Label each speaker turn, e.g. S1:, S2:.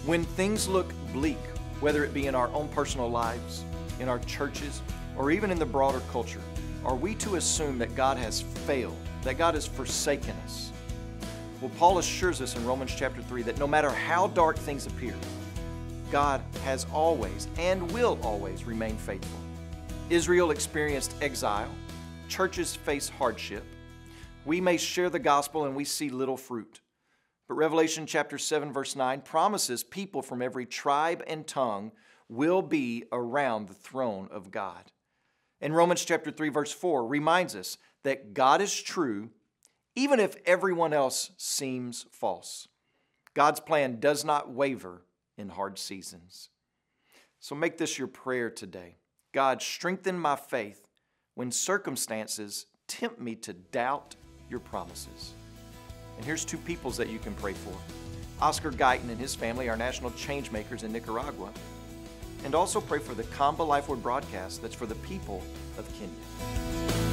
S1: When things look bleak, whether it be in our own personal lives, in our churches, or even in the broader culture, are we to assume that God has failed, that God has forsaken us? Well, Paul assures us in Romans chapter 3 that no matter how dark things appear, God has always and will always remain faithful. Israel experienced exile. Churches face hardship. We may share the gospel and we see little fruit. But Revelation chapter 7 verse 9 promises people from every tribe and tongue will be around the throne of God. And Romans chapter 3 verse 4 reminds us that God is true even if everyone else seems false. God's plan does not waver in hard seasons. So make this your prayer today. God, strengthen my faith when circumstances tempt me to doubt your promises. And here's two peoples that you can pray for. Oscar Guyton and his family are national change makers in Nicaragua. And also pray for the Kamba Life Word broadcast that's for the people of Kenya.